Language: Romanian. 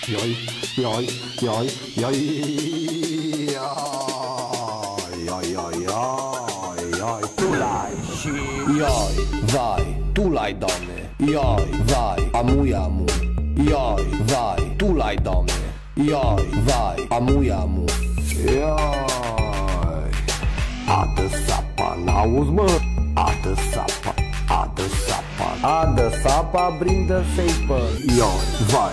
Ioi, ioi, ioi, ioi, ioi, ioi, ioi, ioi, tu l-ai și ioi, vai, tu l-ai, Doamne, ioi, vai, amu, ioi, vai, tu l-ai, Doamne, ioi, vai, amu, ioi. Adă sapa, n-auzi, mă? Adă sapa, adă sapa, adă sapa, brindă să-i pă. Ioi, vai,